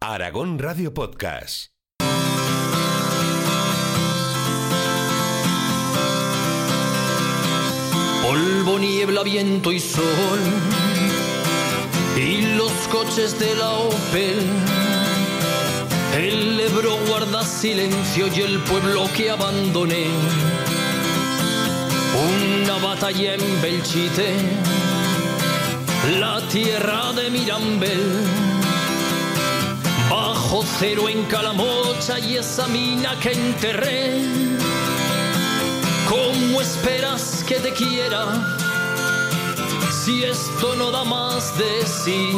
Aragón Radio Podcast. Polvo, niebla, viento y sol, y los coches de la Opel. El Ebro guarda silencio y el pueblo que abandoné. Una batalla en Belchite, la tierra de Mirambel. Bajo cero en Calamocha y esa mina que enterré. ¿Cómo esperas que te quiera si esto no da más de sí?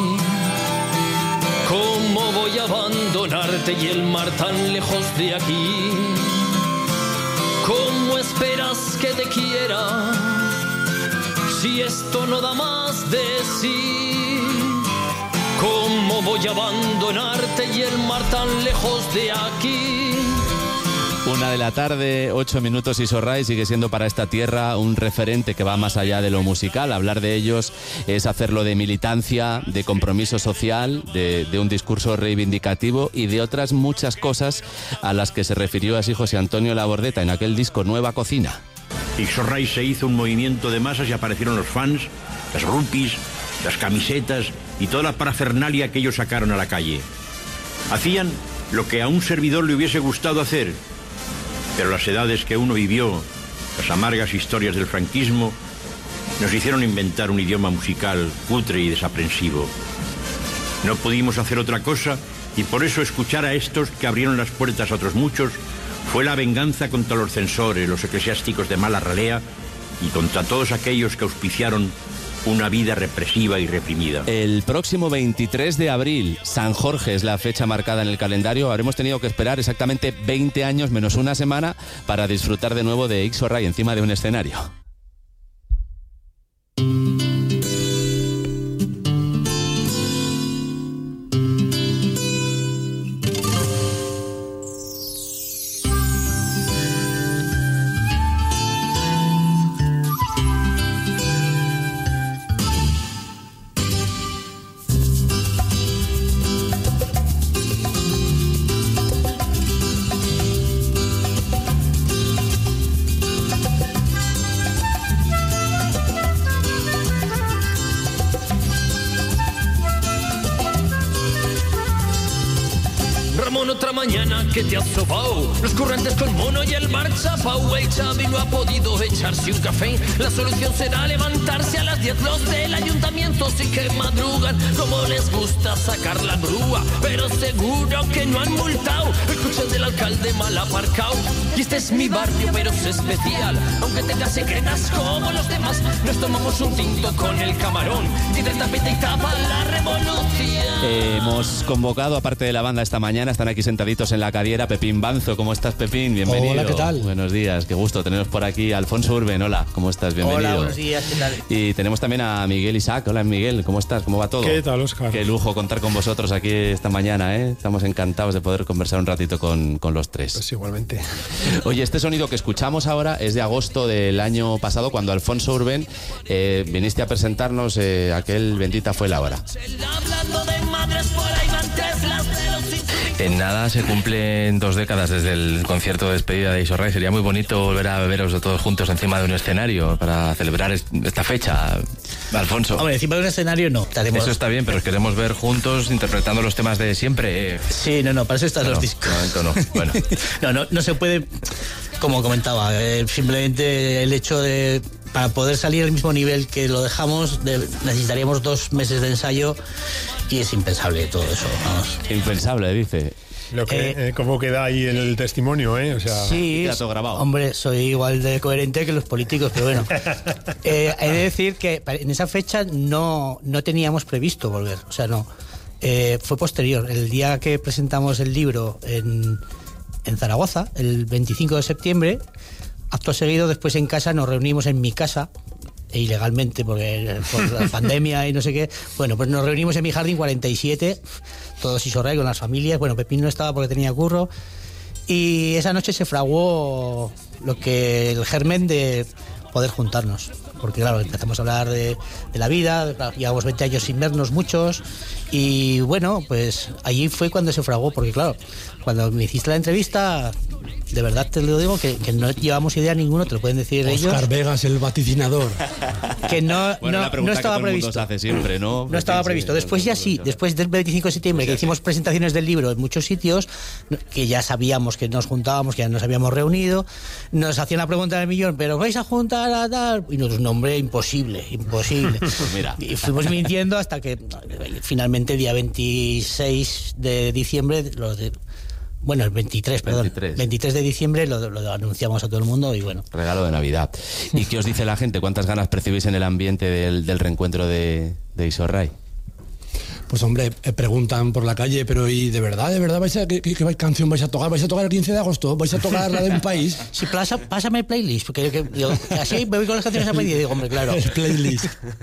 ¿Cómo voy a abandonarte y el mar tan lejos de aquí? ¿Cómo esperas que te quiera si esto no da más de sí? ¿Cómo voy a abandonarte y el mar tan lejos de aquí? 1 de la tarde, 8 minutos, y Iso Rai sigue siendo para esta tierra un referente que va más allá de lo musical. Hablar de ellos es hacerlo de militancia, de compromiso social, de un discurso reivindicativo y de otras muchas cosas a las que se refirió así José Antonio Labordeta en aquel disco Nueva Cocina. Iso Rai se hizo un movimiento de masas y aparecieron los fans, las rupis, las camisetas y toda la parafernalia que ellos sacaron a la calle. Hacían lo que a un servidor le hubiese gustado hacer, pero las edades que uno vivió, las amargas historias del franquismo, nos hicieron inventar un idioma musical cutre y desaprensivo. No pudimos hacer otra cosa y por eso escuchar a estos que abrieron las puertas a otros muchos fue la venganza contra los censores, los eclesiásticos de mala ralea y contra todos aquellos que auspiciaron una vida represiva y reprimida. El próximo 23 de abril, San Jorge es la fecha marcada en el calendario. Habremos tenido que esperar exactamente 20 años menos una semana para disfrutar de nuevo de Iso Rai encima de un escenario. Otra mañana que te has sobao, los currantes con mono y el bar chapao. El Xavi no ha podido echarse un café. La solución será levantarse a las 10. Los del ayuntamiento sí que madrugan, como les gusta sacar la grúa, pero seguro que no han multado el coche del alcalde mal aparcado. Y este es mi barrio, pero es especial, aunque tenga secretas como los demás. Nos tomamos un tinto con el camarón y del tapete y tapa la revolución. Hemos convocado, aparte de la banda esta mañana, están aquí sentaditos en la cariera, Pepín Banzo. ¿Cómo estás, Pepín? Bienvenido. Hola, ¿qué tal? Buenos días, qué gusto teneros por aquí. Alfonso Urben, hola, ¿cómo estás? Bienvenido. Hola, buenos días, ¿qué tal? Y tenemos también a Miguel Isaac. Hola, Miguel, ¿cómo estás? ¿Cómo va todo? ¿Qué tal, Óscar? Qué lujo contar con vosotros aquí esta mañana, ¿eh? Estamos encantados de poder conversar un ratito con los tres. Pues igualmente. Oye, este sonido que escuchamos ahora es de agosto del año pasado, cuando Alfonso Urben viniste a presentarnos aquel Bendita fue la hora. En nada se cumplen 2 décadas desde el concierto de despedida de Iso Rai. Sería muy bonito volver a veros todos juntos encima de un escenario para celebrar esta fecha, Alfonso. Hombre, encima de un escenario no. Eso está bien, pero queremos ver juntos interpretando los temas de siempre. Sí, no, para eso están los discos. No. Bueno. no se puede, como comentaba, simplemente el hecho de... Para poder salir al mismo nivel que lo dejamos, necesitaríamos 2 meses de ensayo y es impensable todo eso. Vamos. Impensable, dice. Lo que, ¿cómo queda ahí en el testimonio, o sea, sí, todo grabado. Hombre, soy igual de coherente que los políticos, pero bueno. He de decir que en esa fecha no teníamos previsto volver, o sea, no. Fue posterior. El día que presentamos el libro en Zaragoza, el 25 de septiembre, acto seguido, después en casa nos reunimos en mi casa, ilegalmente por la pandemia y no sé qué. Bueno, pues nos reunimos en mi jardín 47, todos Iso Rai con las familias. Bueno, Pepín no estaba porque tenía curro. Y esa noche se fraguó el germen de poder juntarnos. porque claro, empezamos a hablar de la vida, claro, llevamos 20 años sin vernos muchos, y bueno, pues allí fue cuando se fraguó, porque claro, cuando me hiciste la entrevista, de verdad te lo digo, que no llevamos idea ninguno, te lo pueden decir ellos. Oscar Vegas, el vaticinador. Que no estaba previsto. Se hace siempre, ¿no? No estaba previsto. Después ya sí, después del 25 de septiembre, que hicimos presentaciones del libro en muchos sitios, que ya sabíamos que nos juntábamos, que ya nos habíamos reunido, nos hacían la pregunta del millón, ¿pero vais a juntar a tal? Y nosotros, no, hombre, imposible. Pues mira. Y fuimos mintiendo hasta que finalmente el día 26 de diciembre, bueno, el 23 de diciembre lo anunciamos a todo el mundo y bueno. Regalo de Navidad. ¿Y qué os dice la gente? ¿Cuántas ganas percibís en el ambiente del reencuentro de Iso Ray? Pues hombre, preguntan por la calle, pero ¿y de verdad qué canción vais a tocar? ¿Vais a tocar el 15 de agosto? ¿Vais a tocar la de un país? Sí, pásame el playlist, porque así me voy con las canciones a pedir y digo, hombre, claro. El playlist.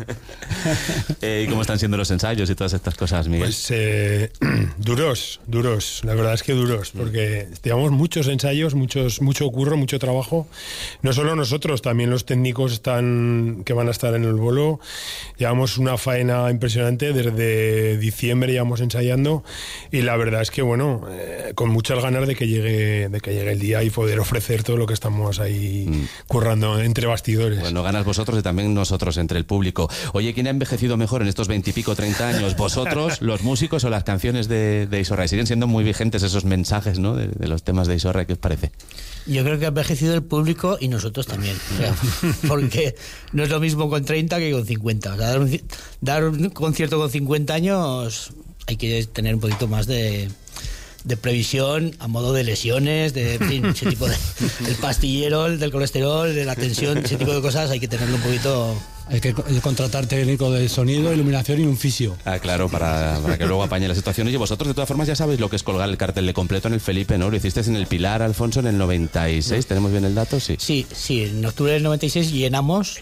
¿Y cómo están siendo los ensayos y todas estas cosas, Miguel? Pues duros, la verdad es que duros, porque llevamos muchos ensayos, mucho curro, mucho trabajo, no solo nosotros, también los técnicos que van a estar en el bolo, llevamos una faena impresionante desde diciembre llevamos ensayando y la verdad es que bueno, con muchas ganas de que llegue el día y poder ofrecer todo lo que estamos ahí currando entre bastidores. Bueno, ganas vosotros y también nosotros entre el público. Oye, ¿quién ha envejecido mejor en estos 20 y pico, 30 años? ¿Vosotros, los músicos o las canciones de Iso Ray? ¿Siguen siendo muy vigentes esos mensajes, ¿no? de los temas de Iso Ray? ¿Qué os parece? Yo creo que ha envejecido el público y nosotros también. O sea, porque no es lo mismo con 30 que con 50. O sea, dar un concierto con 50 años hay que tener un poquito más de previsión a modo de lesiones, en fin, ese tipo del pastillero, del colesterol, de la tensión, ese tipo de cosas hay que tenerlo un poquito. Hay que contratar técnico de sonido, iluminación y un fisio. Ah, claro, para que luego apañe las situaciones. Y vosotros, de todas formas, ya sabéis lo que es colgar el cartel de completo en el Felipe, ¿no? Lo hicisteis en el Pilar, Alfonso, en el 96. ¿Tenemos bien el dato? Sí. Sí, en octubre del 96 llenamos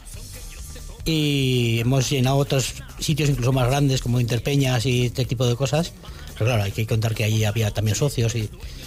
y hemos llenado otros sitios incluso más grandes como Interpeñas y este tipo de cosas. Pero claro, hay que contar que allí había también socios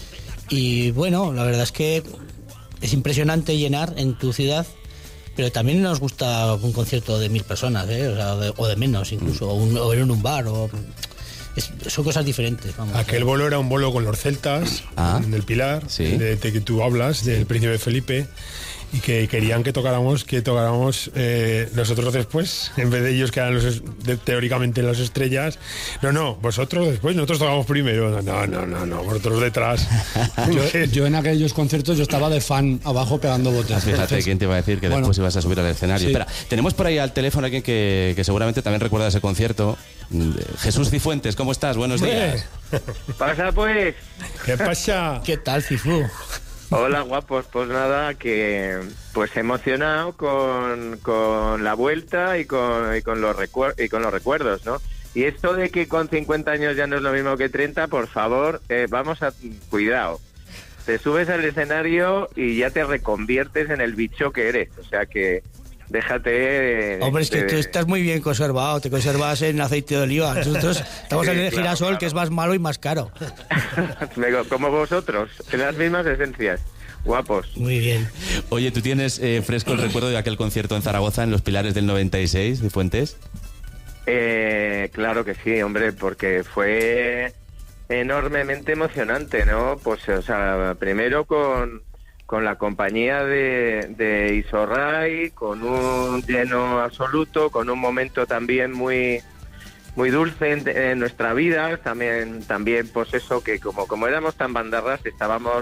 y bueno, la verdad es que es impresionante llenar en tu ciudad. Pero también nos gusta un concierto de 1000 personas, o de menos incluso, o en un bar, son cosas diferentes. Vamos. Aquel bolo era un bolo con los celtas, en el Pilar, sí. de que tú hablas, del Príncipe Felipe, y que querían que tocáramos nosotros después, en vez de ellos que eran teóricamente las estrellas. No, vosotros después, nosotros tocamos primero. No, vosotros detrás. yo en aquellos conciertos yo estaba de fan abajo pegando botes. Fíjate, ¿quién te iba a decir que después ibas a subir al escenario? Sí. Espera, tenemos por ahí al teléfono a alguien que seguramente también recuerda ese concierto. Jesús Cifuentes, ¿cómo estás? Buenos días. Pasa pues. ¿Qué pasa? ¿Qué tal, Cifu? Hola, guapos. Pues nada, que pues emocionado con la vuelta y con los recuerdos, ¿no? Y esto de que con 50 años ya no es lo mismo que 30, por favor, vamos a cuidado. Te subes al escenario y ya te reconviertes en el bicho que eres. O sea que déjate... Hombre, es que tú estás muy bien conservado, te conservas en aceite de oliva. Nosotros estamos en el girasol, claro. Que es más malo y más caro. Como vosotros, en las mismas esencias. Guapos. Muy bien. Oye, ¿tú tienes fresco el recuerdo de aquel concierto en Zaragoza, en los Pilares del 96, Cifuentes? Claro que sí, hombre, porque fue enormemente emocionante, ¿no? Pues, o sea, primero con la compañía de Iso Ray, con un lleno absoluto, con un momento también muy dulce en nuestra vida, también pues eso, que como éramos tan bandarras, estábamos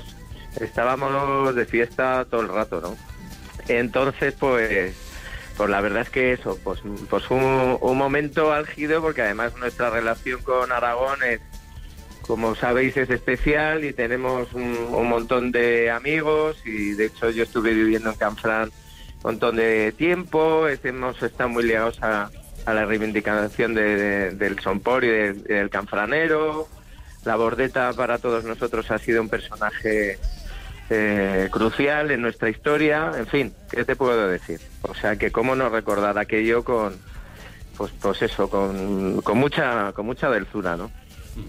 de fiesta todo el rato, ¿no? Entonces, pues la verdad es que eso, pues un momento álgido, porque además nuestra relación con Aragón es, como sabéis, es especial y tenemos un montón de amigos y de hecho yo estuve viviendo en Canfrán un montón de tiempo, hemos estado muy ligados a la reivindicación del Sompor y del canfranero. La Bordeta para todos nosotros ha sido un personaje crucial en nuestra historia, en fin, ¿qué te puedo decir? O sea que cómo no recordar aquello con mucha dulzura, ¿no?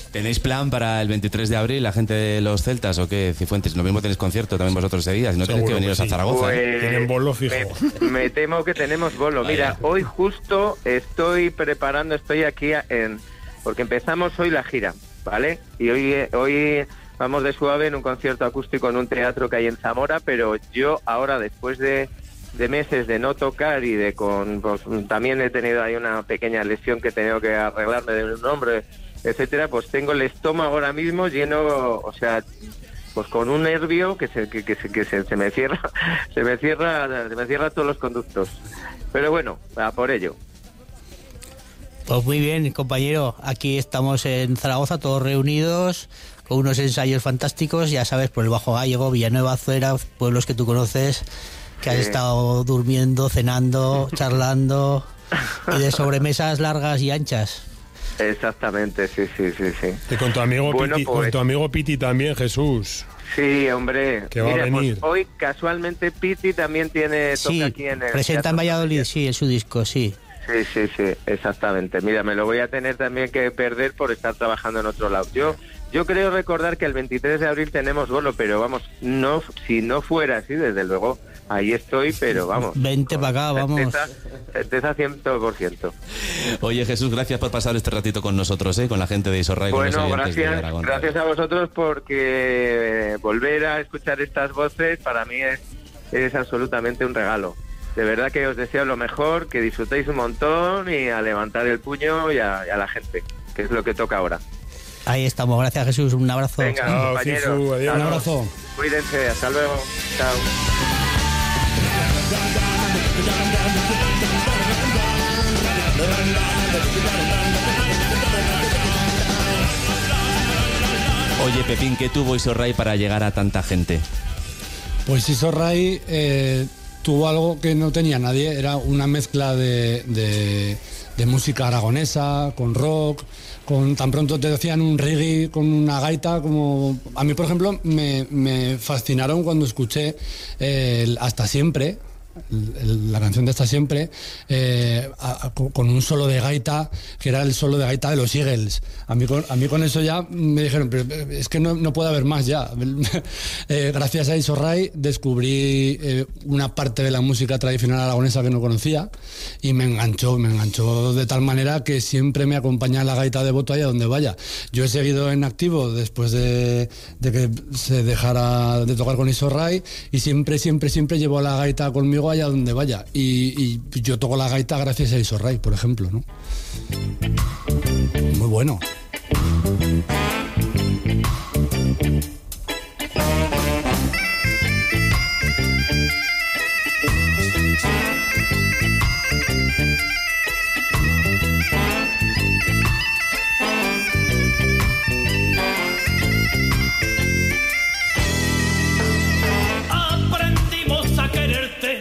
¿Tenéis plan para el 23 de abril, la gente de los celtas o qué, Cifuentes? Lo mismo tenéis concierto también vosotros ese día, si no tenéis que veniros a Zaragoza. Pues, tienen bolo fijo. Me temo que tenemos bolo. Mira, hoy justo estoy aquí porque empezamos hoy la gira, ¿vale? Y hoy vamos de suave en un concierto acústico en un teatro que hay en Zamora, pero yo ahora, después de meses de no tocar y pues, también he tenido ahí una pequeña lesión que he tenido que arreglarme de un hombro, etcétera, pues tengo el estómago ahora mismo lleno, o sea, pues con un nervio que se me cierra todos los conductos. Pero bueno, a por ello. Pues muy bien, compañero, aquí estamos en Zaragoza todos reunidos con unos ensayos fantásticos, ya sabes, por el Bajo Gallego, Villanueva, Azuera, pueblos que tú conoces, que has estado durmiendo, cenando, charlando y de sobremesas largas y anchas. Exactamente, sí. Y con tu amigo bueno, Piti, pues, con tu amigo Piti también, Jesús. Sí, hombre. Que va a venir. Pues hoy casualmente Piti también toca aquí en el presenta en Valladolid, sí, en su disco, sí. Sí, exactamente. Mira, me lo voy a tener también que perder por estar trabajando en otro lado. Yo creo recordar que el 23 de abril tenemos bolo, pero vamos, no, si no fuera así, desde luego, ahí estoy, pero vamos. Vente para acá, vamos. Certeza 100%. Oye, Jesús, gracias por pasar este ratito con nosotros, con la gente de Isorray. Bueno, gracias a vosotros, porque volver a escuchar estas voces para mí es absolutamente un regalo. De verdad que os deseo lo mejor, que disfrutéis un montón y a levantar el puño y a la gente, que es lo que toca ahora. Ahí estamos, gracias Jesús, un abrazo. Venga, compañeros, Cifu, adiós. Un abrazo. Cuídense, hasta luego. Chao. Oye, Pepín, ¿qué tuvo Isorray para llegar a tanta gente? Pues Isorray tuvo algo que no tenía nadie, era una mezcla de música aragonesa, con rock, tan pronto te decían un reggae con una gaita, como a mí por ejemplo me fascinaron cuando escuché Hasta Siempre, la canción de Hasta Siempre, con un solo de gaita, que era el solo de gaita de los Eagles. A mí con eso ya me dijeron, pero es que no puede haber más ya. Gracias a Isorray descubrí una parte de la música tradicional aragonesa que no conocía y me enganchó de tal manera que siempre me acompaña la gaita de Boto allá donde vaya. Yo he seguido en activo después de que se dejara de tocar con Isorray y siempre llevo la gaita conmigo allá donde vaya, y yo toco la gaita gracias a Isorray, por ejemplo, ¿no? Muy bueno. Aprendimos a quererte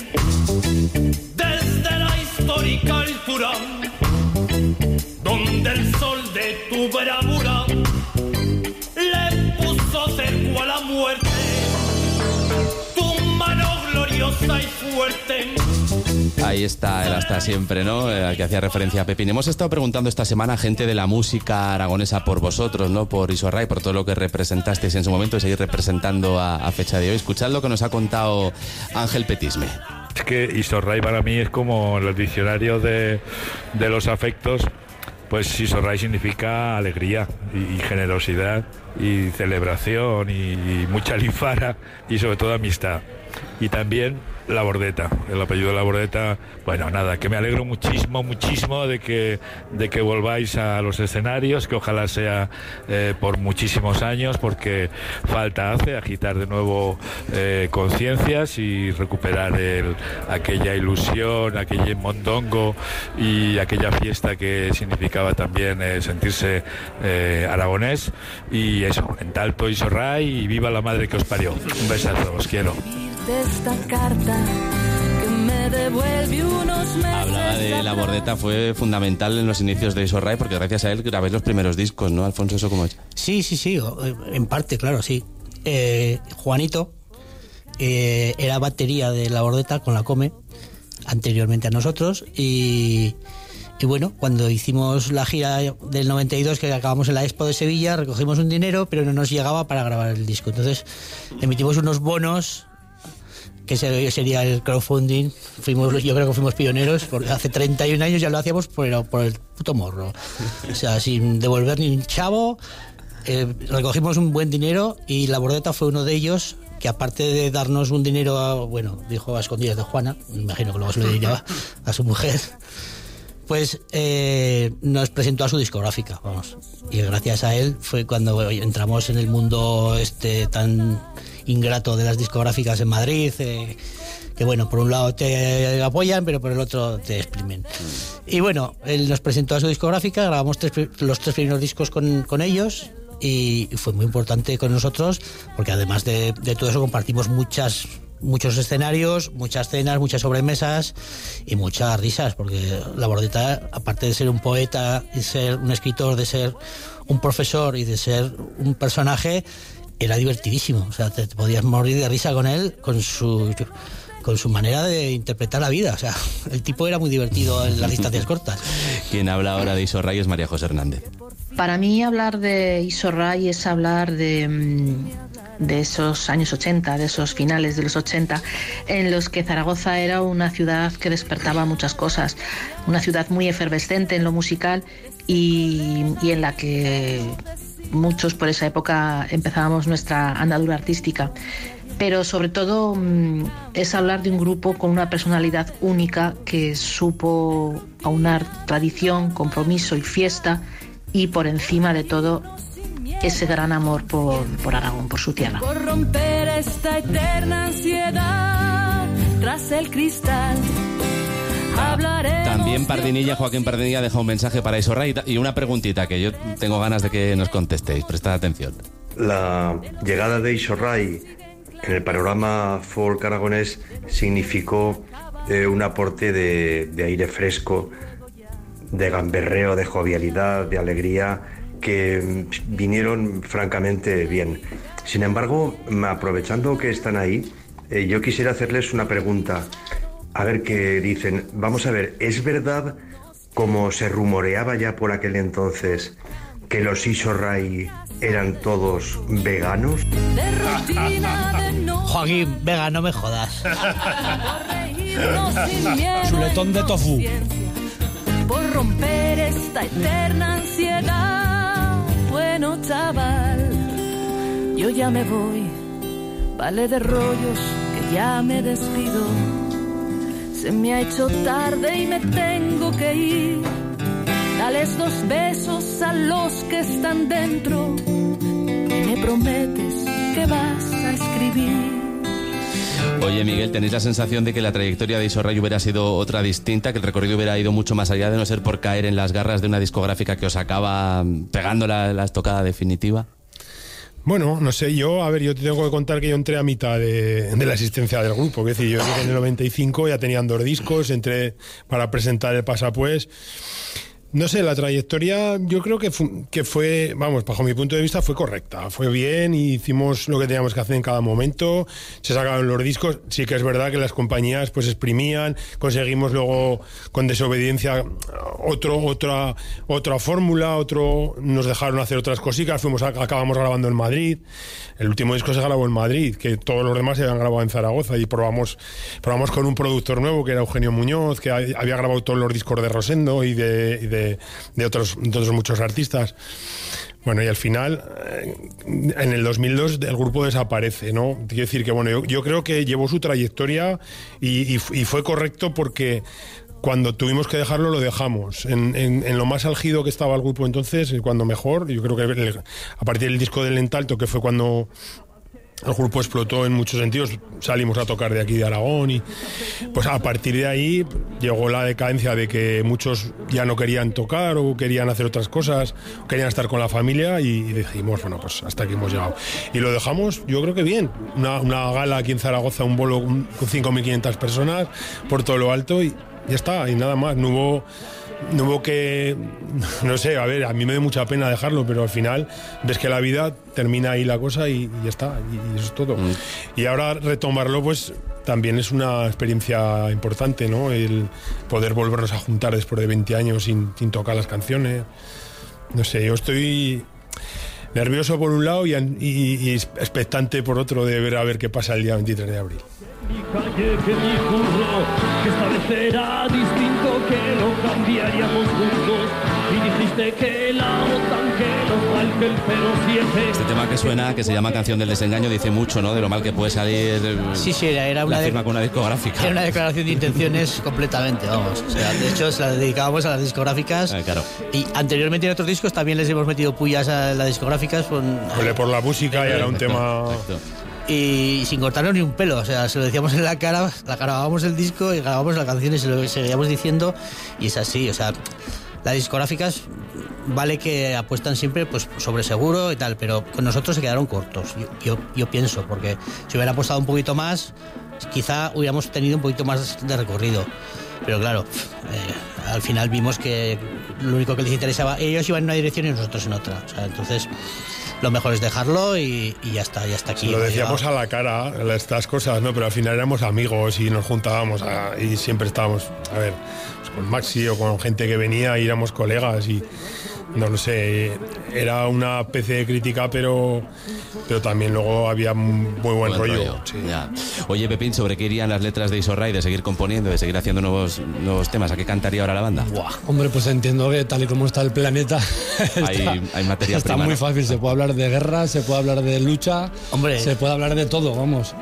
desde la histórica altura, donde el sol de tu bravura le puso cerco a la muerte, tu mano gloriosa y fuerte. Ahí está el Hasta Siempre, ¿no? Al que hacía referencia a Pepín. Hemos estado preguntando esta semana a gente de la música aragonesa por vosotros, ¿no? Por Isorray, por todo lo que representasteis en su momento y seguir representando a fecha de hoy. Escuchad lo que nos ha contado Ángel Petisme. Es que Isorray para mí es como el diccionario de los afectos. Pues Isorray significa alegría y generosidad y celebración y mucha linfara y sobre todo amistad. Y también La Bordeta, el apellido de La Bordeta. Bueno, nada, que me alegro muchísimo de que volváis a los escenarios, que ojalá sea por muchísimos años, porque falta hace agitar de nuevo conciencias y recuperar aquella ilusión, aquel mondongo y aquella fiesta que significaba también sentirse aragonés. Y eso, en Talto Isorray y viva la madre que os parió. Un besazo, os quiero. De esta carta que me devuelve unos meses. Hablaba de La Bordeta, fue fundamental en los inicios de Isorray porque gracias a él grabé los primeros discos, ¿no, Alfonso? ¿Eso cómo es? Sí, en parte, claro, sí. Juanito era batería de La Bordeta con la Come, anteriormente a nosotros, y Y bueno, cuando hicimos la gira del 92, que acabamos en la Expo de Sevilla, recogimos un dinero, pero no nos llegaba para grabar el disco. Entonces emitimos unos bonos, que sería el crowdfunding. Yo creo que fuimos pioneros, porque hace 31 años ya lo hacíamos por el puto morro. O sea, sin devolver ni un chavo, recogimos un buen dinero y La Bordeta fue uno de ellos, que aparte de darnos un dinero, dijo a escondidas de Juana, me imagino que luego se lo diría a su mujer, pues nos presentó a su discográfica, vamos. Y gracias a él fue cuando entramos en el mundo tan ingrato de las discográficas en Madrid, que bueno, por un lado te apoyan, pero por el otro te exprimen. Y bueno, él nos presentó a su discográfica, grabamos los 3 primeros discos con ellos, y fue muy importante con nosotros, porque además de todo eso compartimos muchos escenarios, muchas cenas, muchas sobremesas y muchas risas, porque La Bordeta, aparte de ser un poeta, de ser un escritor, de ser un profesor y de ser un personaje, era divertidísimo. O sea, te podías morir de risa con él, con su manera de interpretar la vida. O sea, el tipo era muy divertido en las distancias cortas. Quien habla ahora de Iso Ray es María José Hernández. Para mí hablar de Iso Ray es hablar de esos años 80, de esos finales de los 80, en los que Zaragoza era una ciudad que despertaba muchas cosas, una ciudad muy efervescente en lo musical y en la que muchos por esa época empezábamos nuestra andadura artística. Pero sobre todo es hablar de un grupo con una personalidad única que supo aunar tradición, compromiso y fiesta, y por encima de todo ese gran amor por Aragón, por su tierra. Por romper esta eterna ansiedad tras el cristal. También Joaquín Pardinilla deja un mensaje para Iso Ray y una preguntita que yo tengo ganas de que nos contestéis. Prestad atención. La llegada de Iso Ray en el panorama folk aragonés significó un aporte de aire fresco, de gamberreo, de jovialidad, de alegría, que vinieron francamente bien. Sin embargo, aprovechando que están ahí, yo quisiera hacerles una pregunta, a ver qué dicen. Vamos a ver, ¿es verdad, como se rumoreaba ya por aquel entonces, que los Iso Ray eran todos veganos? Joaquín, vega, no me jodas. Chuletón de tofu. Por romper esta eterna ansiedad. Bueno, chaval, yo ya me voy. Vale de rollos, que ya me despido. Se me ha hecho tarde y me tengo que ir. Dales 2 besos a los que están dentro. Me prometes que vas a escribir. Oye, Miguel, ¿tenéis la sensación de que la trayectoria de Iso Ray hubiera sido otra distinta, que el recorrido hubiera ido mucho más allá de no ser por caer en las garras de una discográfica que os acaba pegando la estocada definitiva? Bueno, no sé, yo te tengo que contar que yo entré a mitad de la existencia del grupo. Es decir, yo llegué en el 95, ya tenían 2 discos, entré para presentar el Pasapués. No sé, la trayectoria yo creo que fue, vamos, bajo mi punto de vista fue correcta, fue bien y hicimos lo que teníamos que hacer en cada momento, se sacaron los discos, sí que es verdad que las compañías pues exprimían, conseguimos luego con Desobediencia otra fórmula, nos dejaron hacer otras cositas, acabamos grabando en Madrid, el último disco se grabó en Madrid, que todos los demás se habían grabado en Zaragoza y probamos con un productor nuevo que era Eugenio Muñoz, que había grabado todos los discos de Rosendo y de otros muchos artistas. Bueno, y al final, en el 2002, el grupo desaparece, ¿no? Quiero decir que, bueno, yo creo que llevó su trayectoria y fue correcto porque cuando tuvimos que dejarlo, lo dejamos. En lo más álgido que estaba el grupo entonces, cuando mejor, yo creo que a partir del disco del Entalto, que fue cuando el grupo explotó en muchos sentidos, salimos a tocar de aquí de Aragón y pues a partir de ahí llegó la decadencia de que muchos ya no querían tocar o querían hacer otras cosas, o querían estar con la familia y dijimos, bueno, pues hasta aquí hemos llegado. Y lo dejamos, yo creo que bien, una gala aquí en Zaragoza, un bolo con 5.500 personas por todo lo alto y ya está, y nada más, no hubo no hubo que, no sé, a ver, a mí me da mucha pena dejarlo, pero al final ves que la vida termina ahí la cosa y ya está, y eso es todo. Y ahora retomarlo, pues también es una experiencia importante, ¿no? El poder volvernos a juntar después de 20 años sin tocar las canciones. No sé, yo estoy nervioso por un lado y expectante por otro de ver a ver qué pasa el día 23 de abril. Mi calle que mi curro, que esta vez era distinto, que lo cambiaríamos juntos. Y dijiste que la OTAN, que nos falta el 07. Este tema que suena, que se llama Canción del Desengaño, dice mucho, ¿no? De lo mal que puede salir sí, era una firma con una discográfica. Era una declaración de intenciones completamente, vamos. O sea, de hecho, se la dedicábamos a las discográficas. Claro. Y anteriormente en otros discos también les hemos metido pullas a las discográficas. Por la música y era un tema... Perfecto. Y sin cortarnos ni un pelo, o sea, se lo decíamos en la cara, grabábamos el disco y grabábamos la canción y se lo seguíamos diciendo, y es así, o sea, las discográficas vale que apuestan siempre pues sobre seguro y tal, pero con nosotros se quedaron cortos, yo pienso, porque si hubiera apostado un poquito más, quizá hubiéramos tenido un poquito más de recorrido, pero claro, al final vimos que lo único que les interesaba, ellos iban en una dirección y nosotros en otra, o sea, entonces... Lo mejor es dejarlo y ya está aquí. Lo decíamos a la cara, estas cosas, ¿no? Pero al final éramos amigos y nos juntábamos y siempre estábamos, a ver, pues con Maxi o con gente que venía y éramos colegas y no lo sé, era una especie de crítica, pero también luego había muy buen rollo. Sí. Ya. Oye, Pepín, ¿sobre qué irían las letras de Isorray, de seguir componiendo, de seguir haciendo nuevos temas? ¿A qué cantaría ahora la banda? Buah. Hombre, pues entiendo que tal y como está el planeta hay materia está prima, muy ¿no? fácil, se puede hablar de guerra, se puede hablar de lucha, hombre, se puede hablar de todo, vamos.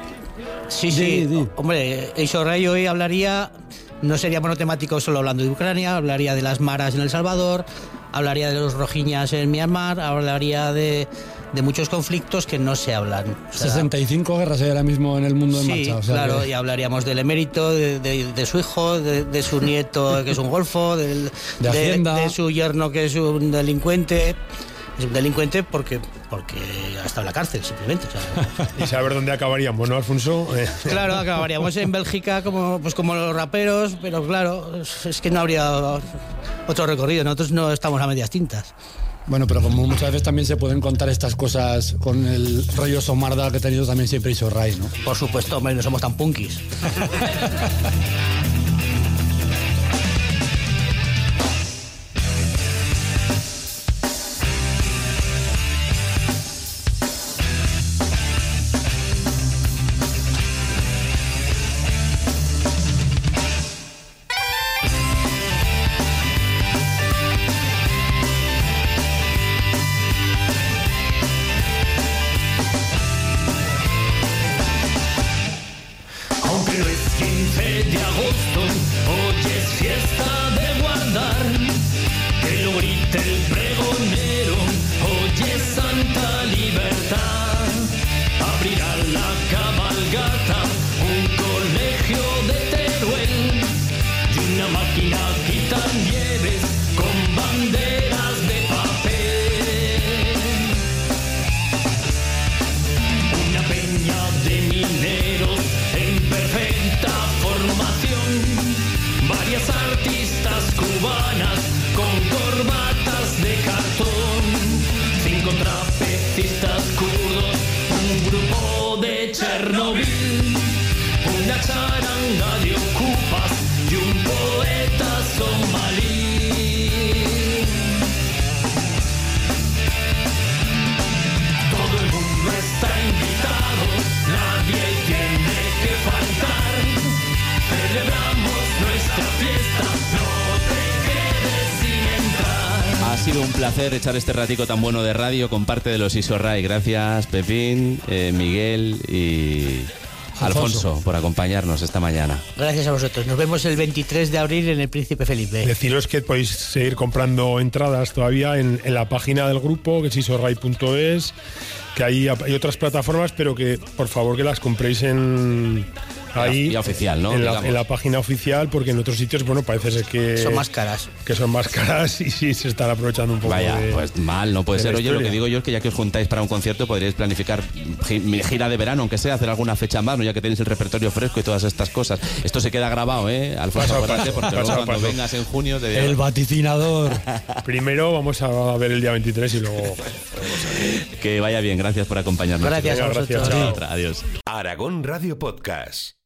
Sí. Hombre, Isorray hoy hablaría, no sería monotemático solo hablando de Ucrania, hablaría de las maras en El Salvador, hablaría de los rojiñas en Myanmar, hablaría de muchos conflictos que no se hablan. O sea, 65 guerras hay ahora mismo en el mundo en marcha. O sea, claro, y hablaríamos del emérito, de su hijo, de su nieto que es un golfo, de Hacienda, de su yerno que es un delincuente. Es un delincuente porque ha estado en la cárcel, simplemente. O sea, y saber dónde acabaríamos, ¿no, Alfonso? Claro, acabaríamos en Bélgica como los raperos, pero claro, es que no habría otro recorrido. Nosotros no estamos a medias tintas. Bueno, pero como muchas veces también se pueden contar estas cosas con el rollo somarda que ha tenido también siempre Isorray, ¿no? Por supuesto, hombre, no somos tan punkis. Echar este ratico tan bueno de radio con parte de los Isorray. Gracias, Pepín, Miguel y Alfonso por acompañarnos esta mañana. Gracias a vosotros. Nos vemos el 23 de abril en el Príncipe Felipe. Deciros que podéis seguir comprando entradas todavía en la página del grupo, que es isorray.es, que hay otras plataformas, pero que por favor que las compréis en ahí vía oficial, ¿no? En la página oficial, porque en otros sitios, bueno, parece ser que son más caras. Que son más caras y sí se están aprovechando un poco. Vaya, pues mal, no puede ser. Oye, lo que digo yo es que ya que os juntáis para un concierto, podríais planificar gira de verano, aunque sea, hacer alguna fecha más, ¿no? Ya que tenéis el repertorio fresco y todas estas cosas. Esto se queda grabado, Alfonso, acuérdate, porque luego cuando vengas en junio... El vaticinador. Primero vamos a ver el día 23 y luego... Que vaya bien, gracias por acompañarnos. Gracias a vosotros. Adiós. Aragón Radio Podcast.